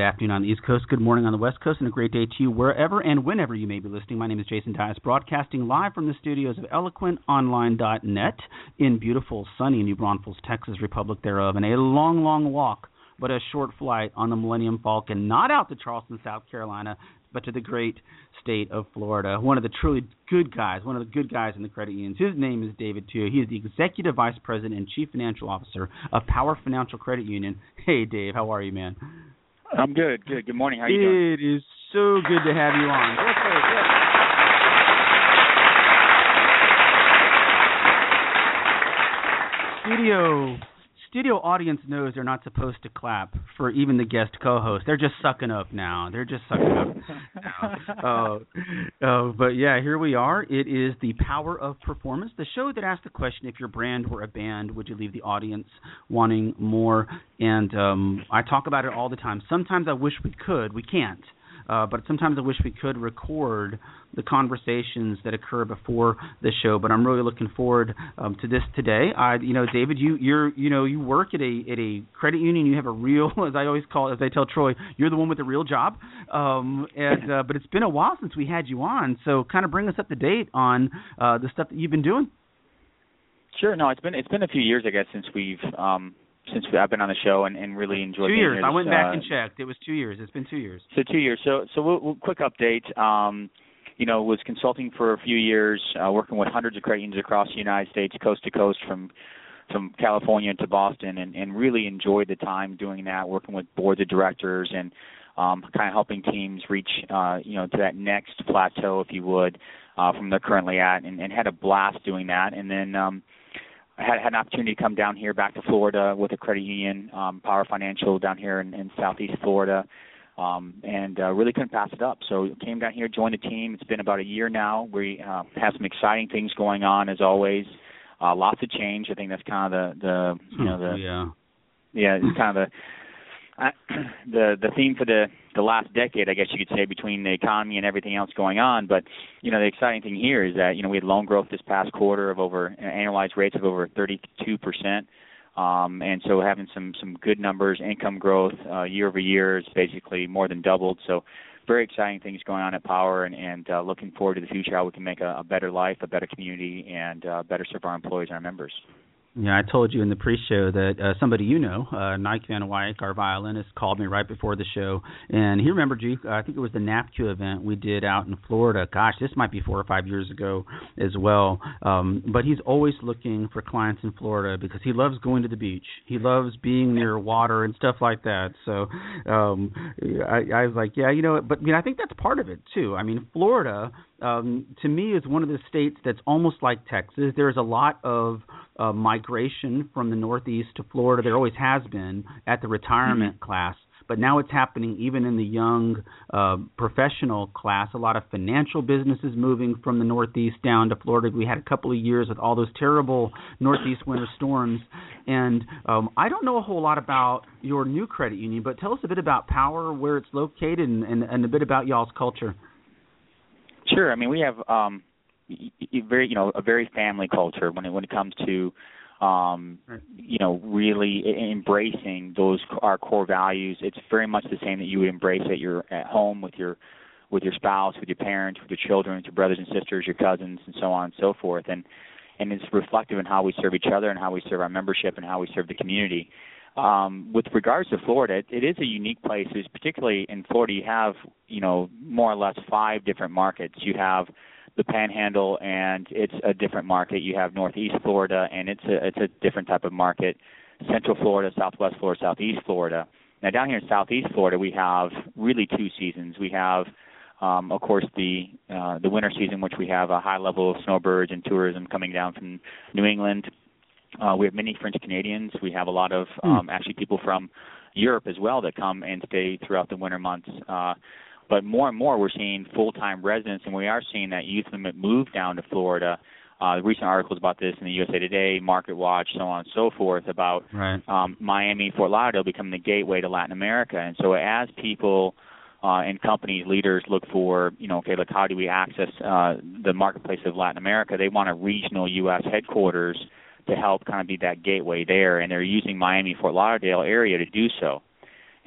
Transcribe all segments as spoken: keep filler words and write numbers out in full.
afternoon on the East Coast, good morning on the West Coast, and a great day to you wherever and whenever you may be listening. My name is Jason Tyus, broadcasting live from the studios of eloquent online dot net in beautiful, sunny New Braunfels, Texas, Republic thereof, and a long, long walk, but a short flight on the Millennium Falcon, not out to Charleston, South Carolina, but to the great state of Florida. One of the truly good guys, one of the good guys in the credit unions. His name is David Tuohy. He is the Executive Vice President and Chief Financial Officer of Power Financial Credit Union. Hey, Dave, how are you, man? I'm good, good. Good morning. How are you doing? It is so good to have you on. Studio studio audience knows they're not supposed to clap for even the guest co-host. They're just sucking up now. They're just sucking up now. Uh, uh, but yeah, here we are. It is the Power of Performance, the show that asks the question, if your brand were a band, would you leave the audience wanting more? And um, I talk about it all the time. Sometimes I wish we could. We can't. Uh, but sometimes I wish we could record the conversations that occur before the show. But I'm really looking forward um, to this today. I, you know, David, you you're you know you work at a at a credit union. You have a real, as I always call, as I tell Troy, you're the one with the real job. Um, and uh, but it's been a while since we had you on, so kind of bring us up to date on uh, the stuff that you've been doing. Sure. No, it's been it's been a few years, I guess, since we've. Um Since I've been on the show and, and really enjoyed two being years. here. I went back uh, and checked. It was two years. It's been two years. So two years. So so we'll, we'll, quick update. Um, you know, was consulting for a few years, uh, working with hundreds of credit unions across the United States, coast to coast, from from California to Boston, and, and really enjoyed the time doing that, working with boards of directors and um, kind of helping teams reach uh, you know to that next plateau, if you would, uh, from they're currently at, and, and had a blast doing that, and then. Um, I had, had an opportunity to come down here back to Florida with a credit union, um, Power Financial, down here in, in Southeast Florida, um, and uh, really couldn't pass it up. So came down here, joined the team. It's been about a year now. We uh, have some exciting things going on, as always. Uh, lots of change. I think that's kind of the, the you know the yeah yeah it's kind of the uh, the the theme for the the last decade, I guess you could say, between the economy and everything else going on. But, you know, the exciting thing here is that, you know, we had loan growth this past quarter of over annualized rates of over thirty-two percent. Um, and so having some, some good numbers, income growth uh, year over year is basically more than doubled. So very exciting things going on at Power, and, and uh, looking forward to the future, how we can make a, a better life, a better community, and uh, better serve our employees and our members. Yeah, I told you in the pre-show that uh, somebody you know, uh, Nike Van Wyk, our violinist, called me right before the show, and he remembered you. Uh, I think it was the NAPQ event we did out in Florida. Gosh, this might be four or five years ago as well. Um, but he's always looking for clients in Florida because he loves going to the beach. He loves being near water and stuff like that. So um, I, I was like, yeah, you know, but I mean, I think that's part of it too. I mean, Florida, um, to me, is one of the states that's almost like Texas. There's a lot of uh, migration from the Northeast to Florida. There always has been at the retirement mm-hmm. class, but now it's happening even in the young uh, professional class. A lot of financial businesses moving from the Northeast down to Florida. We had a couple of years with all those terrible Northeast winter storms. And um, I don't know a whole lot about your new credit union, but tell us a bit about Power, where it's located, and, and, and a bit about y'all's culture. Sure. I mean, we have um, very, you know, a very family culture when it when it comes to, um, you know, really embracing those our core values. It's very much the same that you would embrace at your at home with your with your spouse, with your parents, with your children, with your brothers and sisters, your cousins, and so on and so forth. And and it's reflective in how we serve each other and how we serve our membership and how we serve the community. Um, with regards to Florida, it, it is a unique place. It's particularly in Florida, you have, you know, more or less five different markets. You have the Panhandle, and it's a different market. You have Northeast Florida, and it's a it's a different type of market. Central Florida, Southwest Florida, Southeast Florida. Now, down here in Southeast Florida, we have really two seasons. We have, um, of course, the uh, the winter season, which we have a high level of snowbirds and tourism coming down from New England. Uh, we have many French Canadians. We have a lot of um, actually people from Europe as well that come and stay throughout the winter months. Uh, but more and more we're seeing full-time residents, and we are seeing that youth movement move down to Florida. Uh, the recent articles about this in the U S A Today, Market Watch, so on and so forth, about right. um, Miami, Fort Lauderdale becoming the gateway to Latin America. And so as people uh, and companies, leaders look for, you know, okay, look, how do we access uh, the marketplace of Latin America? They want a regional U S headquarters to help kind of be that gateway there, and they're using Miami, Fort Lauderdale area to do so.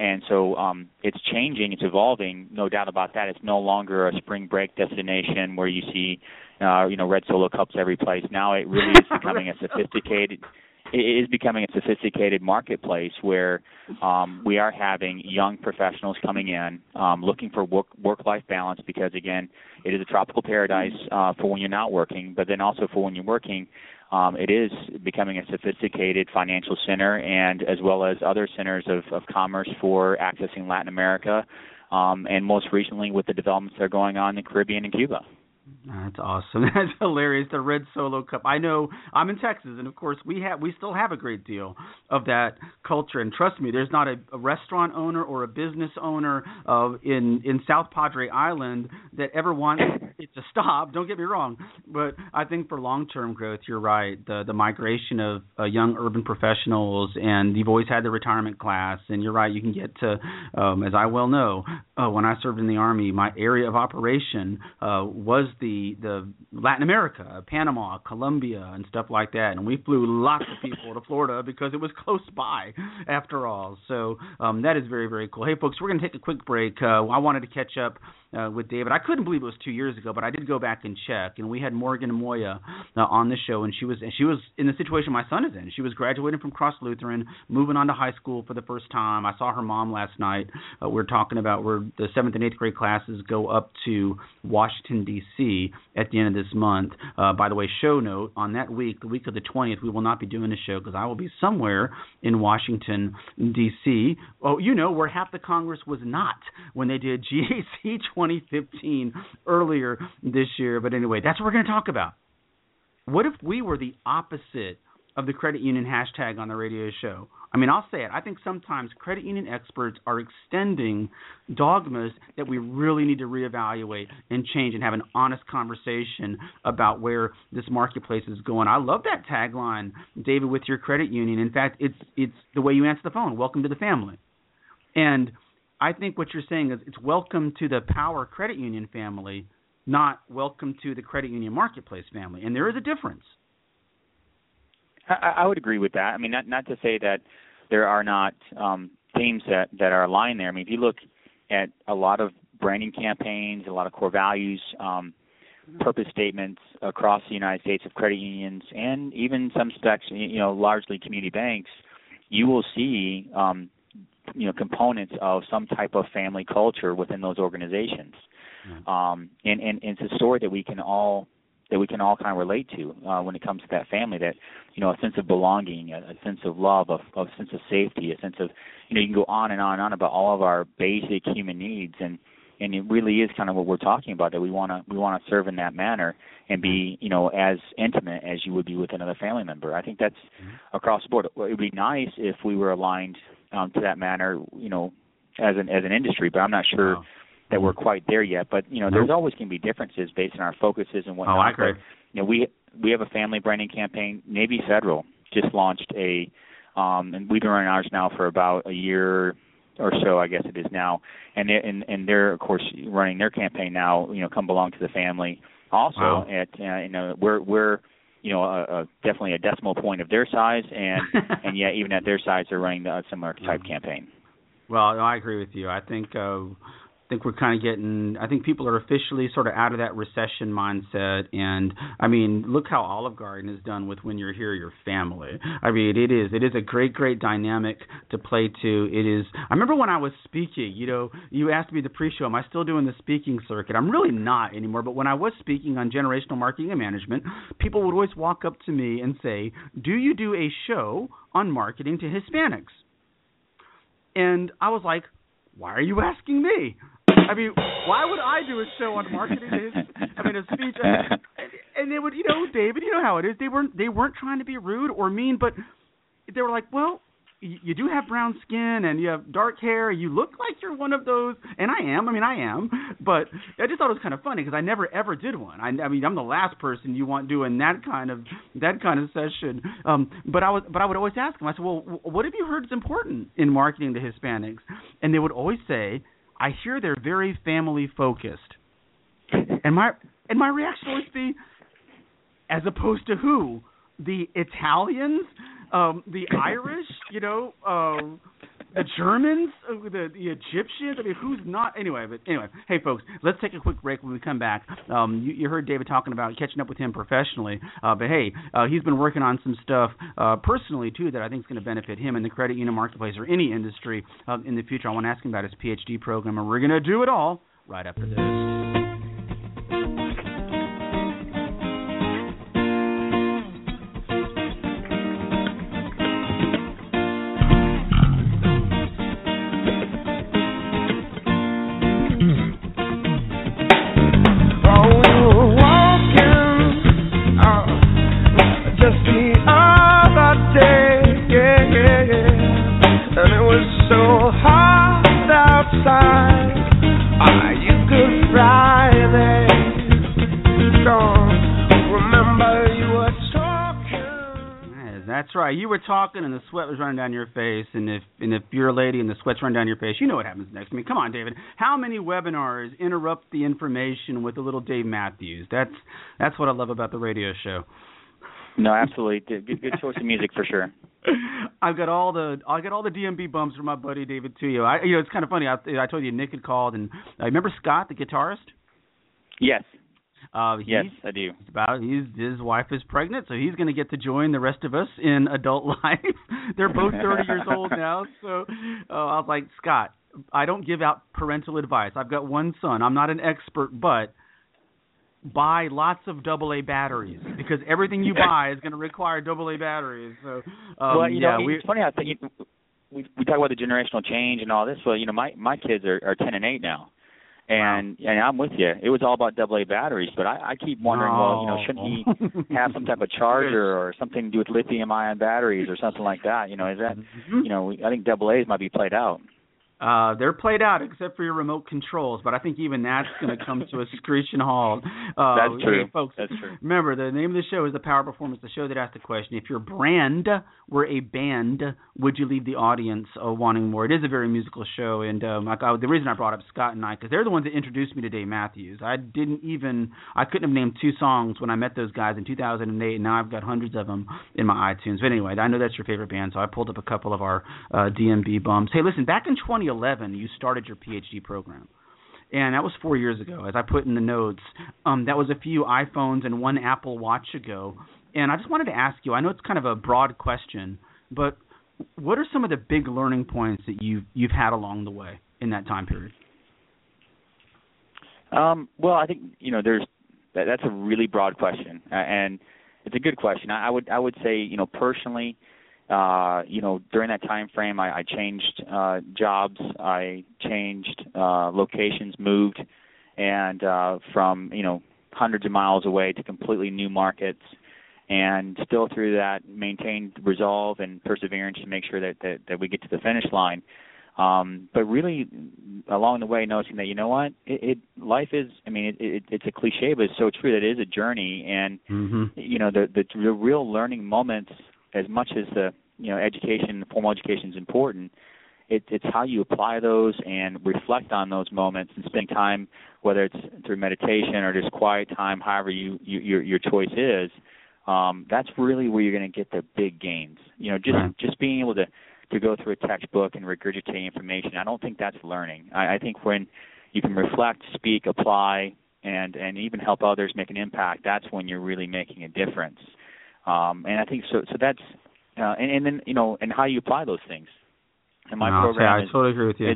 and so um, it's changing, it's evolving, no doubt about that. It's no longer a spring break destination where you see, uh, you know, red Solo cups every place. Now it really is becoming a sophisticated. It is becoming a sophisticated marketplace where um, we are having young professionals coming in, um, looking for work, work-life balance, because, again, it is a tropical paradise uh, for when you're not working, but then also for when you're working. Um, it is becoming a sophisticated financial center, and as well as other centers of, of commerce for accessing Latin America, um, and most recently with the developments that are going on in the Caribbean and Cuba. That's awesome. That's hilarious. The Red Solo Cup. I know I'm in Texas, and of course we have we still have a great deal of that culture. And trust me, there's not a, a restaurant owner or a business owner uh, in in South Padre Island that ever wants it to stop. Don't get me wrong, but I think for long-term growth, you're right. The the migration of uh, young urban professionals, and you've always had the retirement class. And you're right. You can get to, um, as I well know, uh, when I served in the Army, my area of operation uh, was the the Latin America, Panama, Colombia, and stuff like that. And we flew lots of people to Florida because it was close by, after all. So um, that is very, very cool. Hey, folks, we're going to take a quick break. Uh, I wanted to catch up uh, with David. I couldn't believe it was two years ago, but I did go back and check. And we had Morgan Moya uh, on the show, and she was she was in the situation my son is in. She was graduating from Cross Lutheran, moving on to high school for the first time. I saw her mom last night. Uh, we we're talking about where the seventh and eighth grade classes go up to Washington, D C at the end of this month. Uh, by the way, show note, on that week, the week of the twentieth, we will not be doing a show because I will be somewhere in Washington, D C Oh, you know, where half the Congress was not when they did G A C twenty fifteen earlier this year. But anyway, that's what we're going to talk about. What if we were the opposite of the credit union hashtag on the radio show? I mean, I'll say it. I think sometimes credit union experts are extending dogmas that we really need to reevaluate and change and have an honest conversation about where this marketplace is going. I love that tagline, David, with your credit union. In fact, it's it's the way you answer the phone, welcome to the family. And I think what you're saying is it's welcome to the Power Credit Union family, not welcome to the credit union marketplace family. And there is a difference. I, I would agree with that. I mean, not not to say that there are not um, themes that, that are aligned there. I mean, if you look at a lot of branding campaigns, a lot of core values, um, purpose statements across the United States of credit unions, and even some specs, you know, largely community banks, you will see, um, you know, components of some type of family culture within those organizations. Mm-hmm. Um, and, and, and it's a story that we can all that we can all kind of relate to uh, when it comes to that family, that, you know, a sense of belonging, a, a sense of love, a, a sense of safety, a sense of, you know, you can go on and on and on about all of our basic human needs, and, and it really is kind of what we're talking about, that we want to we want to serve in that manner and be, you know, as intimate as you would be with another family member. I think that's mm-hmm. across the board. It would be nice if we were aligned um, to that manner, you know, as an as an industry, but I'm not sure wow. that we're quite there yet. But, you know, nope. there's always going to be differences based on our focuses and whatnot. Oh, I agree. But, you know, we we have a family branding campaign. Navy Federal just launched a, um, and we've been running ours now for about a year or so, I guess it is now. And they're, and, and they're, of course, running their campaign now, you know, Come Belong to the Family. Also, wow. at, uh, you know, we're, we're you know, a, a, definitely a decimal point of their size, and, and yet even at their size, they're running a similar type mm-hmm. campaign. Well, I agree with you. I think uh, I think we're kind of getting, I think people are officially sort of out of that recession mindset. And, I mean, look how Olive Garden is done with When You're Here, Your Family. I mean, it is. It is a great, great dynamic to play to. It is. I remember when I was speaking, you know, you asked me the pre-show, am I still doing the speaking circuit? I'm really not anymore. But when I was speaking on generational marketing and management, people would always walk up to me and say, do you do a show on marketing to Hispanics? And I was like, why are you asking me? I mean, why would I do a show on marketing? I mean, a speech, and, and they would, you know, David, you know how it is. They weren't, they weren't trying to be rude or mean, but they were like, well, you, you do have brown skin and you have dark hair. You look like you're one of those, and I am. I mean, I am. But I just thought it was kind of funny because I never ever did one. I, I mean, I'm the last person you want doing that kind of that kind of session. Um, but I was, but I would always ask them. I said, well, what have you heard is important in marketing to Hispanics? And they would always say, I hear they're very family focused. And my and my reaction would always be, as opposed to who? The Italians, um, the Irish, you know, um, The Germans, uh, the, the Egyptians. I mean, who's not? Anyway, but anyway, hey folks, let's take a quick break. When we come back, um, you, you heard David talking about catching up with him professionally, uh, but hey, uh, he's been working on some stuff uh, personally too that I think is going to benefit him in the credit union marketplace or any industry uh, in the future. I want to ask him about his P H D program, and we're going to do it all right after this. That's right. You were talking, and the sweat was running down your face. And if and if you're a lady and the sweat's running down your face, you know what happens next. I mean, come on, David. How many webinars interrupt the information with a little Dave Matthews? That's that's what I love about the radio show. No, absolutely. Good, good choice of music for sure. I've got all the I got all the D M B bumps from my buddy David Tuyo. I you know it's kind of funny. I, I told you Nick had called, and uh, remember Scott, the guitarist? Yes. Uh, yes, I do. He's about he's his wife is pregnant, so he's going to get to join the rest of us in adult life. They're both thirty years old now, so uh, I was like, Scott, I don't give out parental advice. I've got one son. I'm not an expert, but buy lots of double A batteries because everything you buy is going to require double A batteries. So, um, well, you yeah, know, we, it's funny how th- we we talk about the generational change and all this. Well, you know, my my kids are, are ten and eight now. And wow. and I'm with you. It was all about double A batteries, but I, I keep wondering, oh. well, you know, shouldn't he have some type of charger or something to do with lithium-ion batteries or something like that? You know, is that, mm-hmm. you know, I think double A's might be played out. Uh, they're played out except for your remote controls, but I think even that's going to come to a screeching halt. Uh, that's true, hey, folks. That's true. Remember, the name of the show is The Power Performance, the show that asks the question, if your brand were a band, would you leave the audience uh, wanting more? It is a very musical show, and um, I, I, the reason I brought up Scott and I, because they're the ones that introduced me to Dave Matthews. I didn't even, I couldn't have named two songs when I met those guys in two thousand eight, and now I've got hundreds of them in my iTunes. But anyway, I know that's your favorite band, so I pulled up a couple of our uh, D M B bumps. Hey, listen, back in twenty eleven, you started your P H D program. And that was four years ago, as I put in the notes. Um, that was a few iPhones and one Apple Watch ago. And I just wanted to ask you, I know it's kind of a broad question, but what are some of the big learning points that you've, you've had along the way in that time period? Um, well, I think, you know, there's that, that's a really broad question. Uh, and it's a good question. I, I would I would say, you know, personally, Uh, you know, during that time frame, I, I changed uh, jobs, I changed uh, locations, moved, and uh, from, you know, hundreds of miles away to completely new markets, and still through that maintained resolve and perseverance to make sure that, that, that we get to the finish line. Um, but really, along the way, noticing that, you know what, it, it life is, I mean, it, it, it's a cliche, but it's so true that it is a journey, and, mm-hmm. you know, the, the, the real learning moments, as much as the, you know, education, formal education is important, it, it's how you apply those and reflect on those moments and spend time, whether it's through meditation or just quiet time, however you, you your your choice is. Um, that's really where you're going to get the big gains. You know, just right. just being able to, to go through a textbook and regurgitate information, I don't think that's learning. I, I think when you can reflect, speak, apply, and and even help others make an impact, that's when you're really making a difference. Um, and I think so. So that's uh, and, and then you know, and how you apply those things. And my no, program, I is, totally agree with you. It,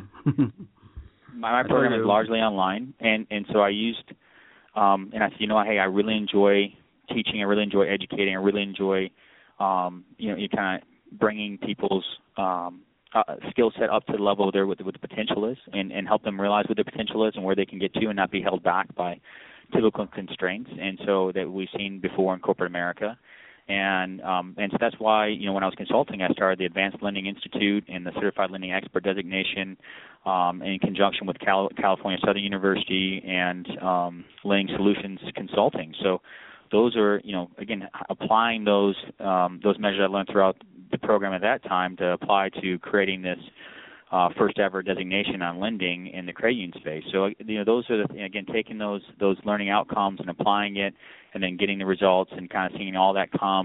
my, my program is largely online, and and so I used, um, and I said, you know, hey, I really enjoy teaching. I really enjoy educating. I really enjoy, um, you know, you kind of bringing people's um, uh, skill set up to the level there what, what the potential is, and and help them realize what their potential is and where they can get to, and not be held back by typical constraints, and so that we've seen before in corporate America. And um, and so that's why, you know, when I was consulting, I started the Advanced Lending Institute and the Certified Lending Expert designation um, in conjunction with Cal- California Southern University and um, Lending Solutions Consulting. So those are, you know, again, applying those um, those measures I learned throughout the program at that time to apply to creating this uh, first ever designation on lending in the credit union space. So, you know, those are the, again, taking those those learning outcomes and applying it, and then getting the results and kind of seeing all that come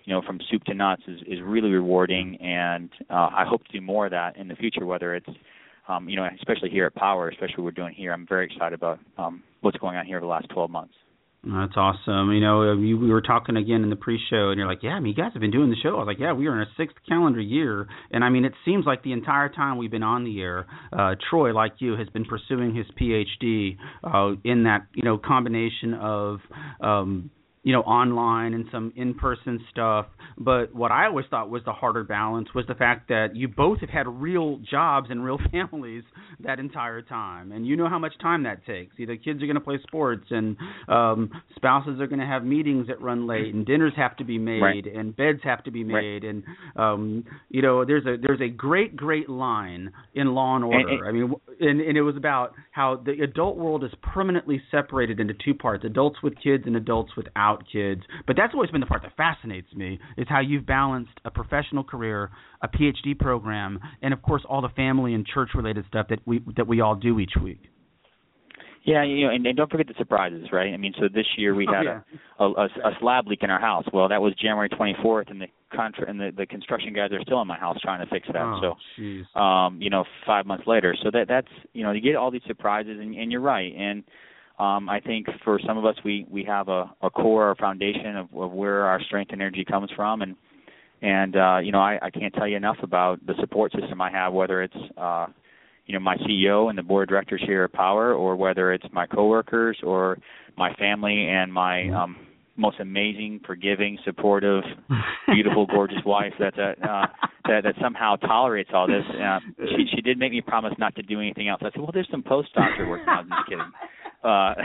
you know, from soup to nuts is, is really rewarding, and uh, I hope to do more of that in the future, whether it's, um, you know, especially here at Power, especially what we're doing here. I'm very excited about um, what's going on here over the last twelve months. That's awesome. You know, you, we were talking again in the pre-show, and you're like, yeah, I mean, you guys have been doing the show. I was like, yeah, we are in a sixth calendar year. And, I mean, it seems like the entire time we've been on the air, uh, Troy, like you, has been pursuing his P H D uh, in that, you know, combination of um, – you know, online and some in-person stuff. But what I always thought was the harder balance was the fact that you both have had real jobs and real families that entire time. And you know how much time that takes. Either kids are going to play sports, and um, spouses are going to have meetings that run late, and dinners have to be made, right. and beds have to be made. Right. And, um, you know, there's a there's a great, great line in Law and Order. And, and, I mean, and, and it was about how the adult world is permanently separated into two parts, adults with kids and adults without kids. But that's always been the part that fascinates me, is how you've balanced a professional career, a P H D program, and of course all the family and church related stuff that we that we all do each week. Yeah, you know, and, and don't forget the surprises, right? I mean, so this year we had oh, yeah. a, a, a slab leak in our house. Well, that was January twenty-fourth, and the contra- and the, the construction guys are still in my house trying to fix that. Oh, so, um, you know, five months later. So that that's you know, you get all these surprises, and, and you're right. And Um, I think for some of us, we, we have a, a core or foundation of, of where our strength and energy comes from, and and uh, you know I, I can't tell you enough about the support system I have, whether it's uh, you know my C E O and the board of directors here at Power, or whether it's my coworkers or my family and my um, most amazing, forgiving, supportive, beautiful, gorgeous wife that uh, uh, that that somehow tolerates all this. Uh, she she did make me promise not to do anything else. I said, well, there's some postdocs working on. I'm just kidding. Uh,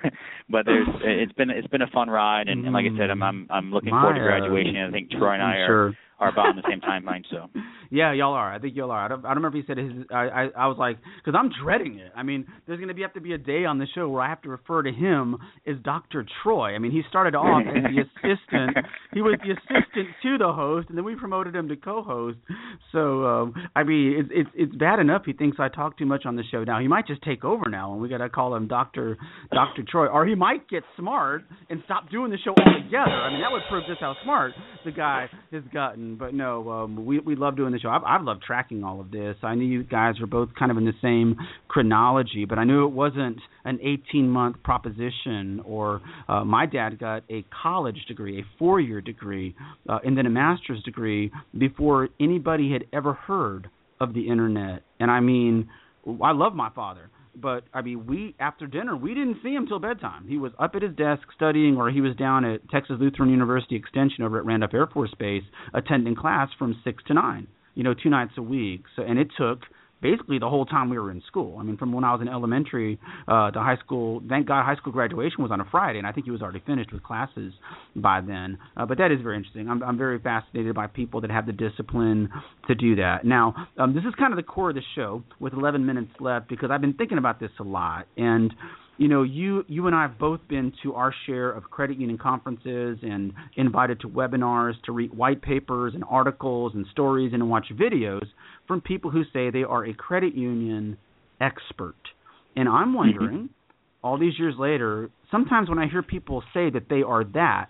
but there's it's been it's been a fun ride, and, and like I said, I'm I'm, I'm looking My, forward to graduation. And I think Troy and I are, sure. are about on the same timeline. So yeah, y'all are. I think y'all are. I don't, I don't remember if he said his. I I, I was like, because I'm dreading it. I mean, there's going to be have to be a day on the show where I have to refer to him as Doctor Troy. I mean, he started off as the assistant. He was the assistant to the host, and then we promoted him to co-host. So um, I mean, it's it's it's bad enough he thinks I talk too much on the show. Now he might just take over now, and we got to call him Doctor Doctor Troy, or he might get smart and stop doing the show altogether. I mean, that would prove just how smart the guy has gotten. But no, um, we we love doing the show. I've, I've loved tracking all of this. I knew you guys were both kind of in the same chronology, but I knew it wasn't an eighteen-month proposition. Or uh, my dad got a college degree, a four-year degree, uh, and then a master's degree before anybody had ever heard of the internet. And I mean, I love my father. But, I mean, we, after dinner, we didn't see him till bedtime. He was up at his desk studying, or he was down at Texas Lutheran University Extension over at Randolph Air Force Base attending class from six to nine, you know, two nights a week. So, and it took basically the whole time we were in school. I mean, from when I was in elementary uh, to high school. Thank God high school graduation was on a Friday, and I think he was already finished with classes by then. Uh, but that is very interesting. I'm, I'm very fascinated by people that have the discipline to do that. Now, um, this is kind of the core of the show with eleven minutes left, because I've been thinking about this a lot. And you know, you you and I have both been to our share of credit union conferences and invited to webinars to read white papers and articles and stories and watch videos from people who say they are a credit union expert. And I'm wondering, all these years later, sometimes when I hear people say that they are that,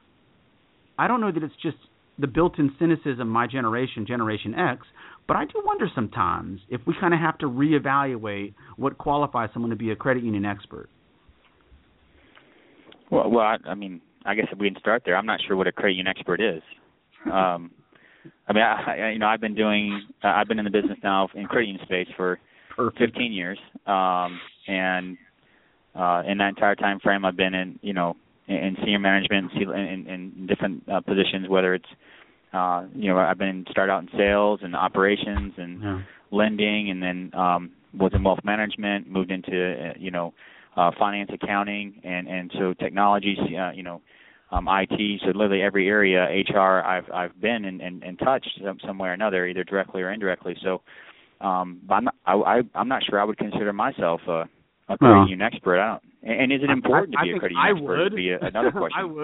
I don't know that it's just the built-in cynicism, my generation, Generation X, but I do wonder sometimes if we kind of have to reevaluate what qualifies someone to be a credit union expert. Well, well, I, I mean, I guess if we can start there, I'm not sure what a credit union expert is. Um, I mean, I, I, you know, I've been doing, uh, I've been in the business now in credit union space for Perfect. fifteen years, um, and uh, in that entire time frame, I've been in, you know, in, in senior management, in, in, in different uh, positions, whether it's Uh, you know, I've been started out in sales and operations and yeah. lending, and then um, was in wealth management, moved into, uh, you know, uh, finance, accounting, and, and so technology, uh, you know, um, I T. So literally every area, H R, I've I've been and, and, and touched some, some way or another, either directly or indirectly. So, um, but I'm not, I, I, I'm not sure I would consider myself a, a credit union expert. I don't. And, and is it important I, I, to be I a credit union I expert? Would. Would be a, another question. I would.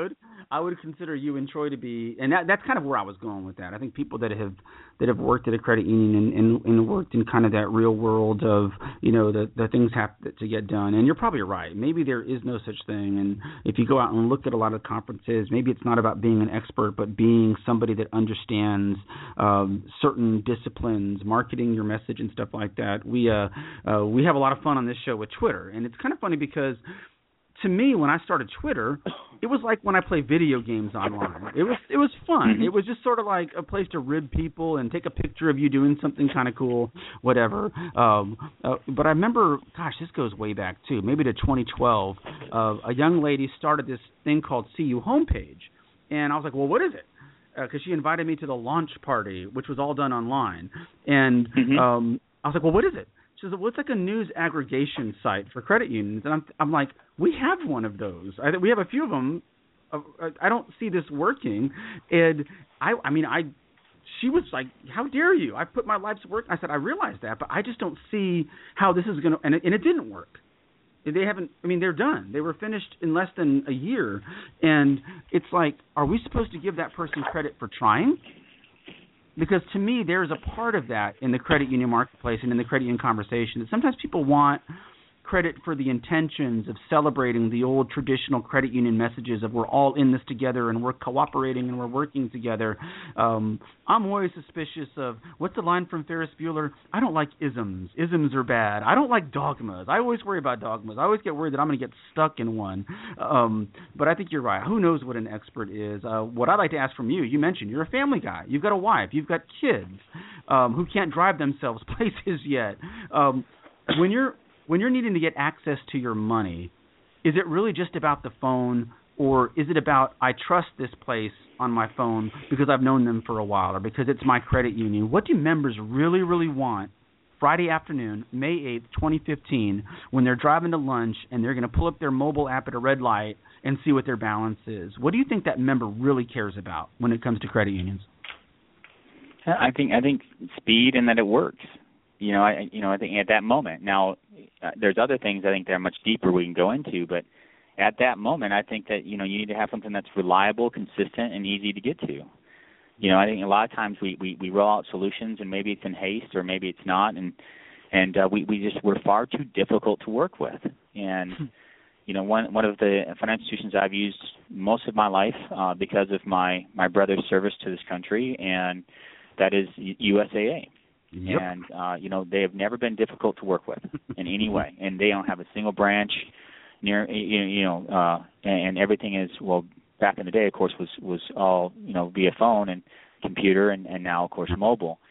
I would consider you and Troy to be, and that, that's kind of where I was going with that. I think people that have that have worked at a credit union and, and, and worked in kind of that real world of, you know, the, the things have to, to get done. And you're probably right. Maybe there is no such thing. And if you go out and look at a lot of conferences, maybe it's not about being an expert, but being somebody that understands um, certain disciplines, marketing your message and stuff like that. We uh, uh, we have a lot of fun on this show with Twitter, and it's kind of funny because to me, when I started Twitter, it was like when I play video games online. It was it was fun. It was just sort of like a place to rib people and take a picture of you doing something kind of cool, whatever. Um, uh, but I remember, gosh, this goes way back too, maybe to twenty twelve. Uh, a young lady started this thing called C U Homepage, and I was like, well, what is it? Because uh, she invited me to the launch party, which was all done online, and mm-hmm. um, I was like, well, what is it? She says, well, it's like a news aggregation site for credit unions. And I'm, I'm like, we have one of those. I, we have a few of them. Uh, I don't see this working. And I, I mean, I, she was like, how dare you? I put my life's work. I said, I realize that, but I just don't see how this is going to, and it, and it didn't work. They haven't, I mean, they're done. They were finished in less than a year. And it's like, are we supposed to give that person credit for trying? Because to me, there's a part of that in the credit union marketplace and in the credit union conversation that sometimes people want credit for the intentions of celebrating the old traditional credit union messages of we're all in this together and we're cooperating and we're working together. Um, I'm always suspicious of, what's the line from Ferris Bueller? I don't like isms. Isms are bad. I don't like dogmas. I always worry about dogmas. I always get worried that I'm going to get stuck in one. Um, but I think you're right. Who knows what an expert is? Uh, what I'd like to ask from you, you mentioned you're a family guy. You've got a wife. You've got kids um, who can't drive themselves places yet. Um, when you're When you're needing to get access to your money, is it really just about the phone, or is it about I trust this place on my phone because I've known them for a while or because it's my credit union? What do members really, really want Friday afternoon, May eighth, twenty fifteen, when they're driving to lunch and they're going to pull up their mobile app at a red light and see what their balance is? What do you think that member really cares about when it comes to credit unions? I think I think speed and that it works. You know, I you know I think at that moment. Now, uh, there's other things I think that are much deeper we can go into, but at that moment, I think that you know you need to have something that's reliable, consistent, and easy to get to. You know, I think a lot of times we, we, we roll out solutions and maybe it's in haste or maybe it's not, and and uh, we we just we're far too difficult to work with. And you know, one one of the financial institutions I've used most of my life uh, because of my my brother's service to this country, and that is U S A A. Yep. And, uh, you know, they have never been difficult to work with in any way. And they don't have a single branch near, you, you know, uh, and everything is, well, back in the day, of course, was, was all, you know, via phone and computer and, and now, of course, mobile.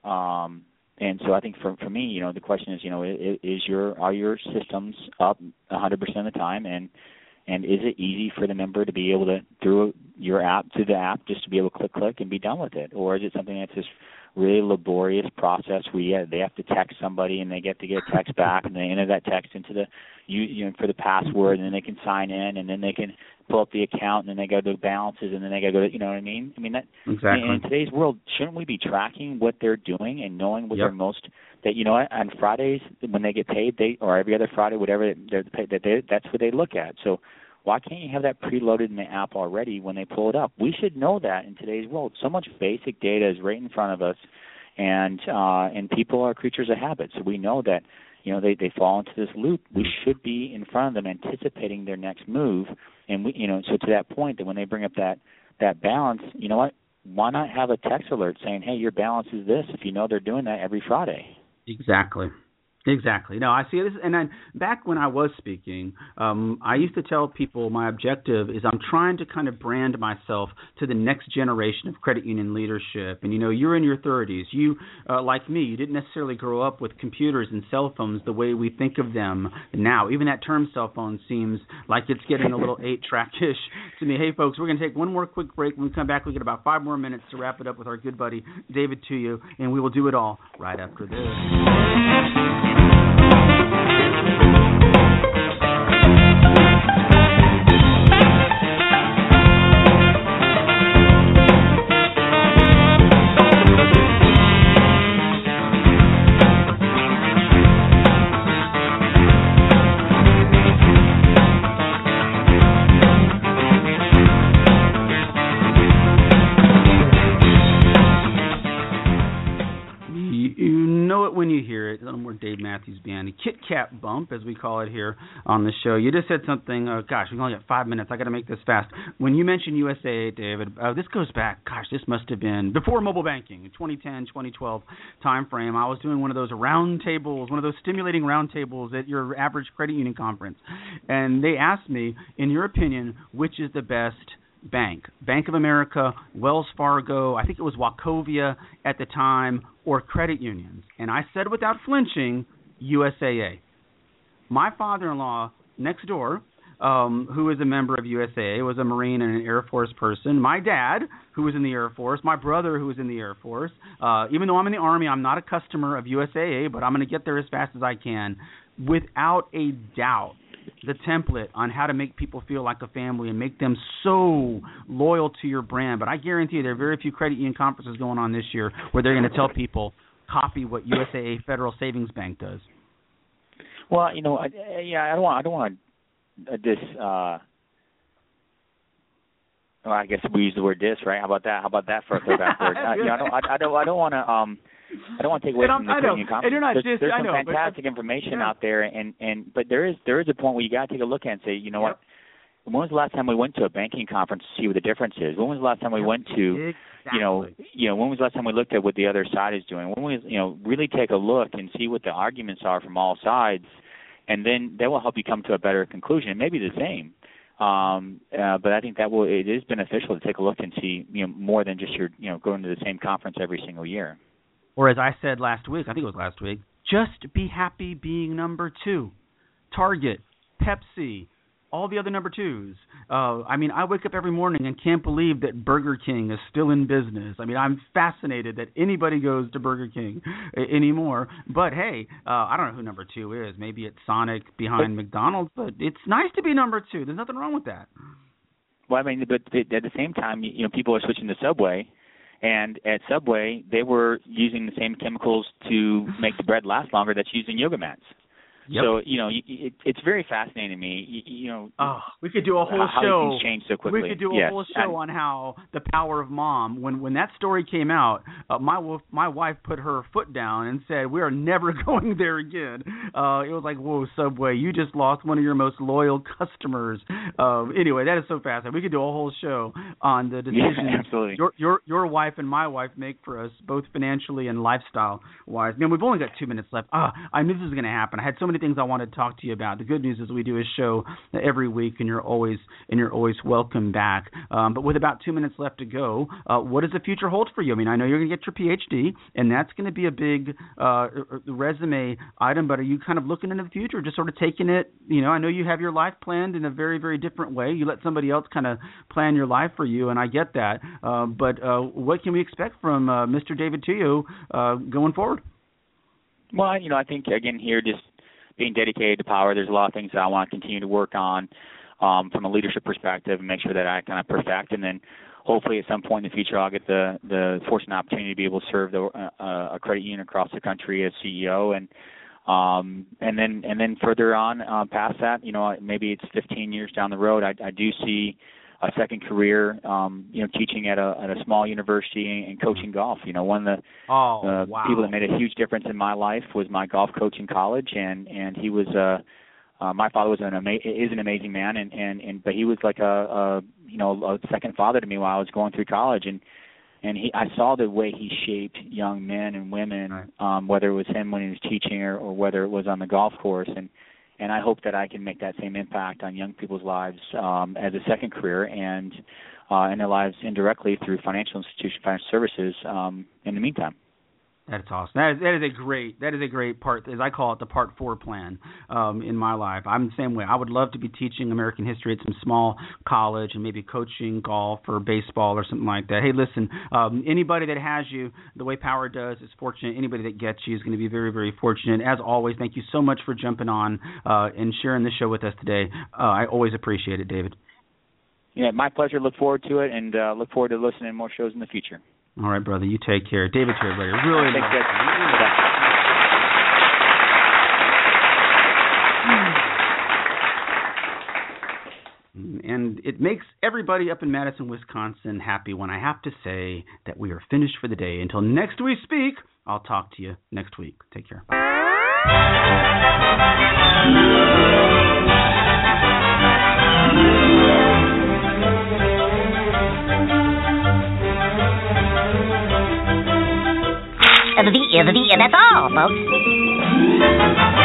Um, and so I think for for me, you know, the question is, you know, is your are your systems up one hundred percent of the time? And, and is it easy for the member to be able to, through your app, to the app, just to be able to click, click and be done with it? Or is it something that's just really laborious process where you, they have to text somebody and they get to get a text back and they enter that text into the you, you know for the password and then they can sign in and then they can pull up the account and then they go to balances and then they got to go to, you know what I mean? I mean that exactly. In today's world, shouldn't we be tracking what they're doing and knowing what yep. they're most that you know what on Fridays when they get paid they or every other Friday whatever they're paid that they, that's what they look at. So why can't you have that preloaded in the app already when they pull it up? We should know that in today's world. So much basic data is right in front of us, and uh, and people are creatures of habit. So we know that you know they, they fall into this loop. We should be in front of them, anticipating their next move. And we you know so to that point that when they bring up that that balance, you know what? Why not have a text alert saying, hey, your balance is this? If you know they're doing that every Friday. Exactly. Exactly. No, I see this. And then back when I was speaking, um, I used to tell people my objective is I'm trying to kind of brand myself to the next generation of credit union leadership. And, you know, you're in your thirties. You, uh, like me, you didn't necessarily grow up with computers and cell phones the way we think of them now. Even that term cell phone seems like it's getting a little eight-track-ish to me. Hey, folks, we're going to take one more quick break. When we come back, we get about five more minutes to wrap it up with our good buddy David Tuyo, and we will do it all right after this. with Dave Matthews Band, Kit Kat Bump, as we call it here on the show. You just said something, uh, gosh, we only got five minutes. I got to make this fast. When you mentioned U S A A, David, uh, this goes back, gosh, this must have been before mobile banking, twenty ten, twenty twelve time frame. I was doing one of those round tables, one of those stimulating round tables at your average credit union conference. And they asked me, in your opinion, which is the best bank? Bank of America, Wells Fargo, I think it was Wachovia at the time, or credit unions. And I said without flinching, U S A A. My father-in-law next door, um, who is a member of U S A A, was a Marine and an Air Force person. My dad, who was in the Air Force, my brother, who was in the Air Force. Uh, even though I'm in the Army, I'm not a customer of U S A A, but I'm going to get there as fast as I can. Without a doubt, the template on how to make people feel like a family and make them so loyal to your brand. But I guarantee you there are very few credit union conferences going on this year where they're going to tell people, copy what U S A A Federal Savings Bank does. Well, you know, I, yeah, I don't want, I don't want to, uh, this, uh, well, I guess we use the word "dis," right? How about that? How about that for a throwback word? Uh, you know, I don't, I, I don't, I don't want to, um, I don't want to take away from the credit union conference. Not there's just, there's I some know, fantastic but, information yeah. out there, and, and but there is there is a point where you got to take a look at and say, you know yep. what? When was the last time we went to a banking conference to see what the difference is? When was the last time we yep. went to, exactly. you know, you know, when was the last time we looked at what the other side is doing? When we, you know, really take a look and see what the arguments are from all sides, and then that will help you come to a better conclusion. It may be the same. Um, uh, but I think that will it is beneficial to take a look and see, you know, more than just your, you know, going to the same conference every single year. Or as I said last week, I think it was last week, just be happy being number two. Target, Pepsi, all the other number twos. Uh, I mean, I wake up every morning and can't believe that Burger King is still in business. I mean, I'm fascinated that anybody goes to Burger King a- anymore. But, hey, uh, I don't know who number two is. Maybe it's Sonic behind McDonald's, but it's nice to be number two. There's nothing wrong with that. Well, I mean, but at the same time, you know, people are switching to Subway. And at Subway, they were using the same chemicals to make the bread last longer that's used in yoga mats. Yep. So, you know, it, it's very fascinating to me. You, you know, oh, we could do a whole how show. Things change so quickly. We could do a yes. whole show on how the power of mom. When when that story came out, uh, my my wife put her foot down and said, "We are never going there again." Uh, it was like, "Whoa, Subway, you just lost one of your most loyal customers." Uh, anyway, that is so fascinating. We could do a whole show on the decisions yeah, absolutely. your your your wife and my wife make for us, both financially and lifestyle wise. Man, we've only got two minutes left. Ah, I knew this was going to happen. I had so many things I wanted to talk to you about. The good news is we do a show every week, and you're always and you're always welcome back. Um, but with about two minutes left to go, uh, what does the future hold for you? I mean, I know you're going to get your P H D, and that's going to be a big uh, resume item. But are you kind of looking into the future, just sort of taking it? You know, I know you have your life planned in a very, very different way. You let somebody else kind of plan your life for you, and I get that. Uh, but uh, what can we expect from uh, Mister David Tuohy uh, going forward? Well, you know, I think again here just being dedicated to power. There's a lot of things that I want to continue to work on um, from a leadership perspective and make sure that I kind of perfect. And then hopefully at some point in the future I'll get the, the fortunate opportunity to be able to serve the, uh, a credit union across the country as C E O. And um, and then and then further on uh, past that, you know, maybe it's fifteen years down the road, I, I do see a second career, um, you know, teaching at a at a small university and coaching golf. You know, one of the oh, uh, wow. people that made a huge difference in my life was my golf coach in college, and and he was uh, uh my father was an ama- is an amazing man, and and and but he was like a, a you know a second father to me while I was going through college, and and he I saw the way he shaped young men and women, right. um, whether it was him when he was teaching or, or whether it was on the golf course, and. And I hope that I can make that same impact on young people's lives um, as a second career and uh, in their lives indirectly through financial institution, financial services um, in the meantime. That's awesome. That is, that is a great that is a great part, as I call it, the part four plan um, in my life. I'm the same way. I would love to be teaching American history at some small college and maybe coaching golf or baseball or something like that. Hey, listen, um, anybody that has you the way Power does is fortunate. Anybody that gets you is going to be very, very fortunate. As always, thank you so much for jumping on uh, and sharing the show with us today. Uh, I always appreciate it, David. Yeah, my pleasure. Look forward to it, and uh, look forward to listening to more shows in the future. All right, brother. You take care. David here, everybody. Really Thanks, nice. And it makes everybody up in Madison, Wisconsin happy when I have to say that we are finished for the day. Until next we speak, I'll talk to you next week. Take care. Bye. The, the, the, that's all, folks.